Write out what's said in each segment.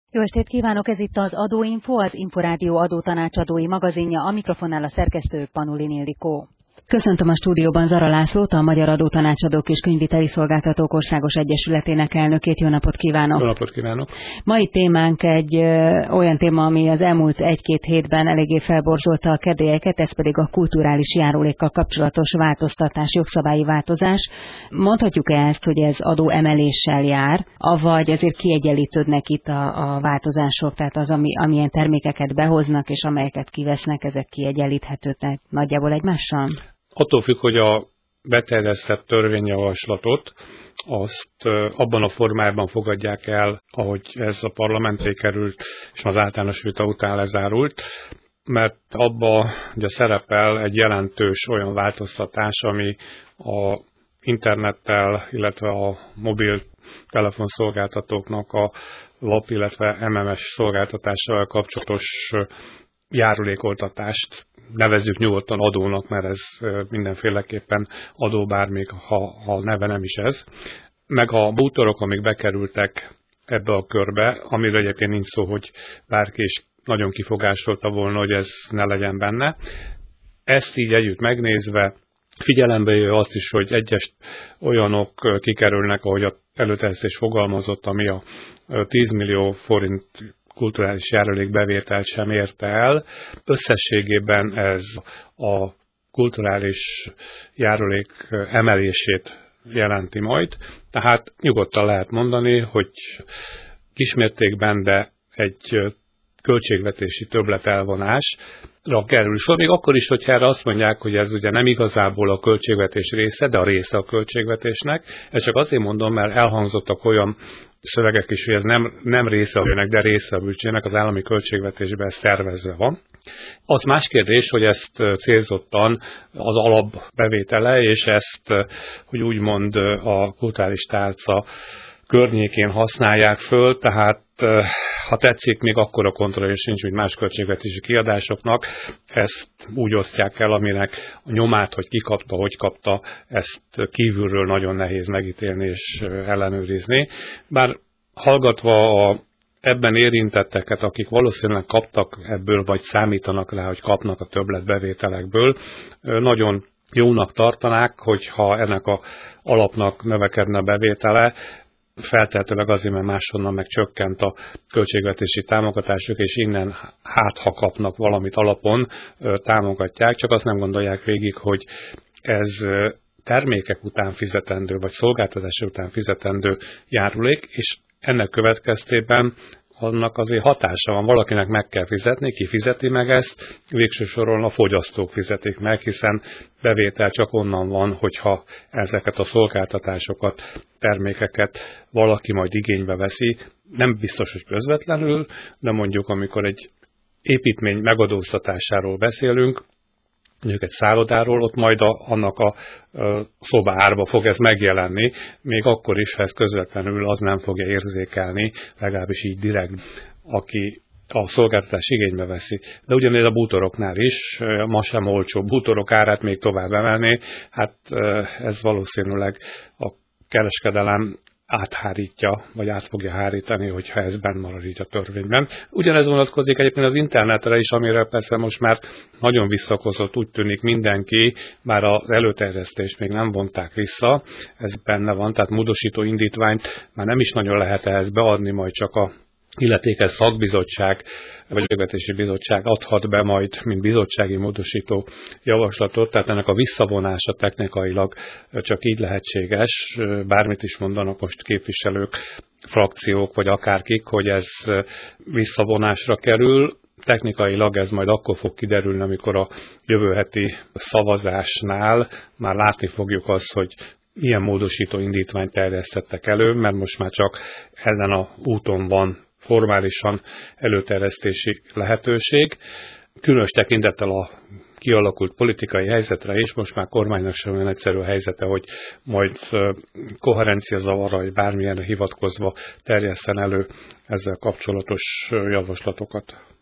Jó estét kívánok, ez itt az Adóinfo, az Inforádió adótanácsadói magazinja, a mikrofonnál a szerkesztő Panulin Ildikó. Köszöntöm a stúdióban Zara Lászlót, a Magyar Adótanácsadók és Könyvviteli Szolgáltatók Országos Egyesületének elnökét. Jó napot kívánok! Jó napot kívánok! Mai témánk egy olyan téma, ami az elmúlt 1-2 hétben eléggé felborzolta a kedélyeket, ez pedig a kulturális járulékkal kapcsolatos változtatás, jogszabályi változás. Mondhatjuk-e ezt, hogy ez adóemeléssel jár, avagy azért kiegyenlítődnek itt a változások, tehát az, amilyen termékeket behoznak és amelyeket kivesznek, ezek kiegyenlíthetők nagyjából egymással? Attól függ, hogy a beterjesztett törvényjavaslatot azt abban a formában fogadják el, ahogy ez a parlamentre került, és az általános vita után lezárult, mert abba ugye szerepel egy jelentős olyan változtatás, ami a internettel, illetve a mobil telefonszolgáltatóknak a lap, illetve MMS szolgáltatással kapcsolatos járulékoltatást nevezzük nyugodtan adónak, mert ez mindenféleképpen adó, bár még ha neve nem is ez. Meg a bútorok, amik bekerültek ebbe a körbe, amiről egyébként nincs szó, hogy bárki is nagyon kifogásolta volna, hogy ez ne legyen benne. Ezt így együtt megnézve figyelembe jön azt is, hogy egyes olyanok kikerülnek, ahogy az előterjesztés fogalmazott, ami a 10 millió forint kulturális járulékbevételt sem érte el. Összességében ez a kulturális járulék emelését jelenti majd. Tehát nyugodtan lehet mondani, hogy kismértékben, de egy költségvetési többletelvonásra kerül sor. Még akkor is, hogyha erre azt mondják, hogy ez ugye nem igazából a költségvetés része, de a része a költségvetésnek. Ez csak azért mondom, mert elhangzottak olyan szövegek is, hogy ez nem része a bűnek, de része a bűcsének, az állami költségvetésben ez tervezve van. Az más kérdés, hogy ezt célzottan az alapbevétele, és ezt, hogy úgymond a kulturális tálca környékén használják föl, tehát ha tetszik, még akkora kontrollja sincs, mint más költségvetési kiadásoknak, ezt úgy osztják el, aminek a nyomát, hogy ki kapta, hogy kapta, ezt kívülről nagyon nehéz megítélni és ellenőrizni. Bár hallgatva ebben érintetteket, akik valószínűleg kaptak ebből, vagy számítanak rá, hogy kapnak a többletbevételekből, nagyon jónak tartanák, hogyha ennek az alapnak növekedne a bevétele, feltehetőleg azért, mert máshonnan meg csökkent a költségvetési támogatások, és innen ha kapnak valamit alapon, támogatják, csak azt nem gondolják végig, hogy ez termékek után fizetendő, vagy szolgáltatások után fizetendő járulék, és ennek következtében annak azért hatása van, valakinek meg kell fizetni, ki fizeti meg ezt, végső soron a fogyasztók fizetik meg, hiszen bevétel csak onnan van, hogyha ezeket a szolgáltatásokat, termékeket valaki majd igénybe veszi. Nem biztos, hogy közvetlenül, de mondjuk amikor egy építmény megadóztatásáról beszélünk, mondjuk egy szállodáról, ott majd annak a szoba árba fog ez megjelenni, még akkor is, ha ez közvetlenül az nem fogja érzékelni, legalábbis így direkt, aki a szolgáltatás igénybe veszi. De ugyanígy a bútoroknál is, ma sem olcsó bútorok árát még tovább emelni, hát ez valószínűleg a kereskedelem áthárítja, vagy át fogja hárítani, hogyha ez benn marad így a törvényben. Ugyanez vonatkozik egyébként az internetre is, amire persze most már nagyon visszakozott, úgy tűnik mindenki, bár az előterjesztést még nem vonták vissza, ez benne van, tehát módosító indítványt már nem is nagyon lehet ehhez beadni, majd csak a illetékes szakbizottság, vagy költségvetési bizottság adhat be majd, mint bizottsági módosító javaslatot, tehát ennek a visszavonása technikailag csak így lehetséges, bármit is mondanak most képviselők, frakciók, vagy akárkik, hogy ez visszavonásra kerül. Technikailag ez majd akkor fog kiderülni, amikor a jövő heti szavazásnál már látni fogjuk azt, hogy milyen módosító indítványt terjesztettek elő, mert most már csak ezen a úton van formálisan előterjesztési lehetőség. Különös tekintettel a kialakult politikai helyzetre is, most már kormánynak sem olyan egyszerű a helyzete, hogy majd koherencia zavarra, vagy bármilyenre hivatkozva terjesszen elő ezzel kapcsolatos javaslatokat.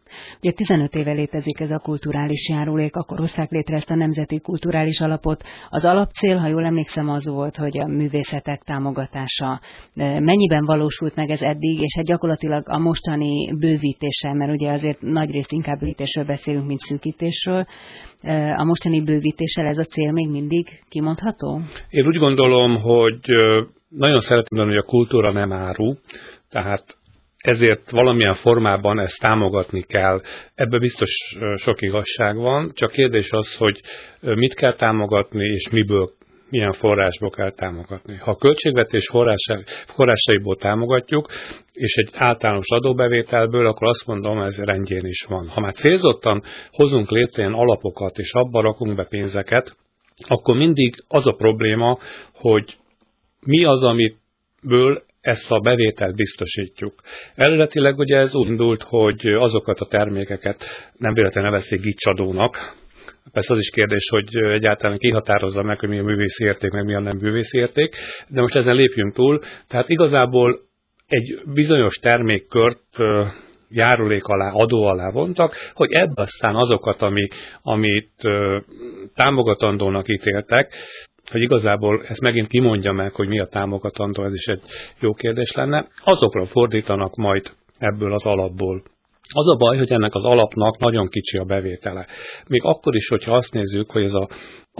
Ugye 15 éve létezik ez a kulturális járulék, akkor hozták létre ezt a Nemzeti Kulturális Alapot. Az alapcél, ha jól emlékszem, az volt, hogy a művészetek támogatása. Mennyiben valósult meg ez eddig, és hát gyakorlatilag a mostani bővítéssel, mert ugye azért nagyrészt inkább bővítésről beszélünk, mint szűkítésről, a mostani bővítéssel ez a cél még mindig kimondható? Én úgy gondolom, hogy nagyon szeretném mondani, hogy a kultúra nem áru, tehát ezért valamilyen formában ezt támogatni kell. Ebben biztos sok igazság van, csak kérdés az, hogy mit kell támogatni, és miből, milyen forrásból kell támogatni. Ha a költségvetés forrásaiból támogatjuk, és egy általános adóbevételből, akkor azt mondom, ez rendjén is van. Ha már célzottan hozunk létre ilyen alapokat, és abba rakunk be pénzeket, akkor mindig az a probléma, hogy mi az, amiből ezt a bevételt biztosítjuk. Eredetileg ugye ez úgy indult, hogy azokat a termékeket nem véletlenül nevezték gicsadónak. Persze az is kérdés, hogy egyáltalán ki határozza meg, hogy mi a művészi érték, meg mi a nem művészi érték, de most ezen lépjünk túl. Tehát igazából egy bizonyos termékkört járulék alá, adó alá vontak, hogy ebből aztán azokat, amit támogatandónak ítéltek, hogy igazából ezt megint kimondja meg, hogy mi a támogatandó, ez is egy jó kérdés lenne, azokra fordítanak majd ebből az alapból. Az a baj, hogy ennek az alapnak nagyon kicsi a bevétele. Még akkor is, hogyha azt nézzük, hogy ez az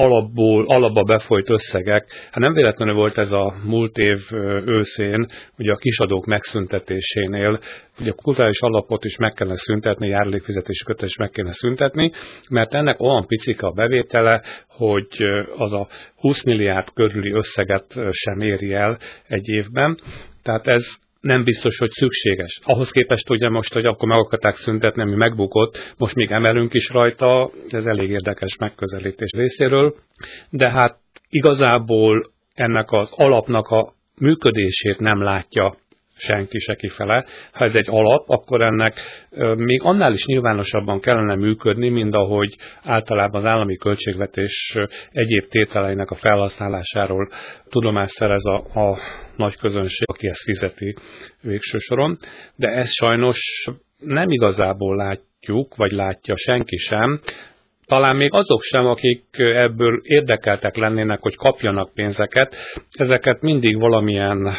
alapba befolyt összegek, hát nem véletlenül volt ez a múlt év őszén, ugye a kisadók megszüntetésénél, ugye a kulturális alapot is meg kellene szüntetni, járulékfizetési kötelezettséget is meg kellene szüntetni, mert ennek olyan picike a bevétele, hogy az a 20 milliárd körüli összeget sem éri el egy évben. Tehát ez nem biztos, hogy szükséges. Ahhoz képest ugye most, hogy akkor meg akarták szüntetni, ami megbukott, most még emelünk is rajta, ez elég érdekes megközelítés részéről, de hát igazából ennek az alapnak a működését nem látja senki se kifele. Ha ez egy alap, akkor ennek még annál is nyilvánosabban kellene működni, mint ahogy általában az állami költségvetés egyéb tételeinek a felhasználásáról tudomást szerez a nagy közönség, aki ezt fizeti végső soron. De ezt sajnos nem igazából látjuk, vagy látja senki sem. Talán még azok sem, akik ebből érdekeltek lennének, hogy kapjanak pénzeket, ezeket mindig valamilyen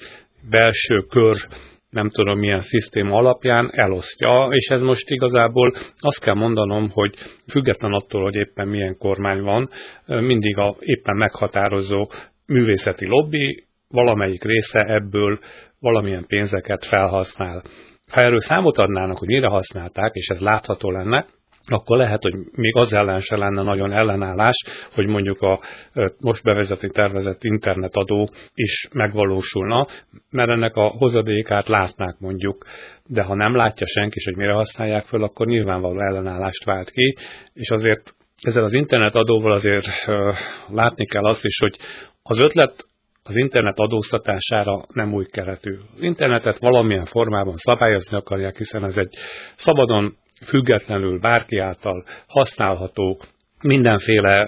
belső kör, nem tudom milyen szisztéma alapján elosztja, és ez most igazából azt kell mondanom, hogy független attól, hogy éppen milyen kormány van, mindig a éppen meghatározó művészeti lobby valamelyik része ebből valamilyen pénzeket felhasznál. Ha erről számot adnának, hogy mire használták, és ez látható lenne, akkor lehet, hogy még az ellen se lenne nagyon ellenállás, hogy mondjuk a most bevezetni tervezett internetadó is megvalósulna, mert ennek a hozadékát látnák mondjuk, de ha nem látja senki, hogy mire használják föl, akkor nyilvánvaló ellenállást vált ki, és azért ezzel az internetadóval azért látni kell azt is, hogy az ötlet az internet adóztatására nem új keretű. Az internetet valamilyen formában szabályozni akarják, hiszen ez egy szabadon, függetlenül bárki által használható mindenféle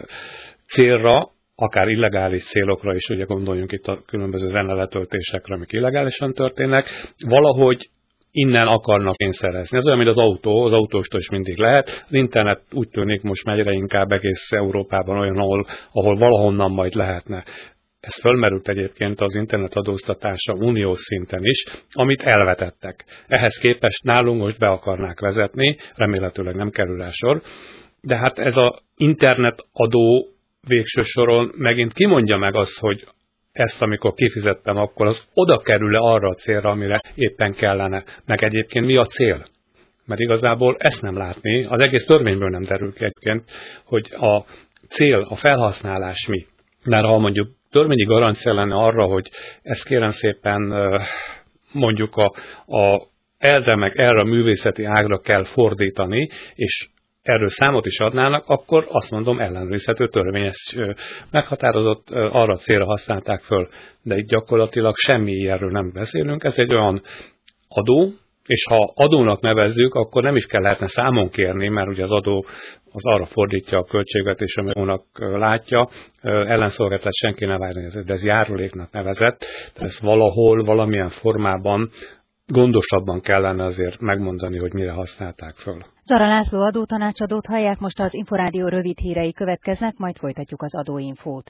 célra, akár illegális célokra is, ugye gondoljunk itt a különböző zeneletöltésekre, amik illegálisan történnek, valahogy innen akarnak pénzt. Ez olyan, mint az autó, az autóstól is mindig lehet. Az internet úgy tűnik most egyre inkább egész Európában olyan, ahol valahonnan majd lehetne. Ez fölmerült egyébként az internet adóztatása uniós szinten is, amit elvetettek. Ehhez képest nálunk most be akarnák vezetni, remélhetőleg nem kerül rá sor, de hát ez az internet adó végső soron megint kimondja meg azt, hogy ezt, amikor kifizettem, akkor az oda kerül-e arra a célra, amire éppen kellene. Meg egyébként mi a cél? Mert igazából ezt nem látni, az egész törvényből nem derül ki egyébként, hogy a cél, a felhasználás mi. Mert ha mondjuk törvényi garancia lenne arra, hogy ezt kérem szépen mondjuk erre meg erre a művészeti ágra kell fordítani, és erről számot is adnának, akkor azt mondom, ellenőrizhető törvényes meghatározott, arra a célra használták föl. De itt gyakorlatilag semmi ilyenről nem beszélünk, ez egy olyan adó, és ha adónak nevezzük, akkor nem is kell lehetne számon kérni, mert ugye az adó az arra fordítja a költségvetés, ami adónak látja, ellenszolgáltatás senki ne várja, de ez járuléknak nevezett, tehát ez valahol, valamilyen formában gondosabban kellene azért megmondani, hogy mire használták föl. Zara László adótanácsadót hallják, most az Inforádió rövid hírei következnek, majd folytatjuk az adóinfót.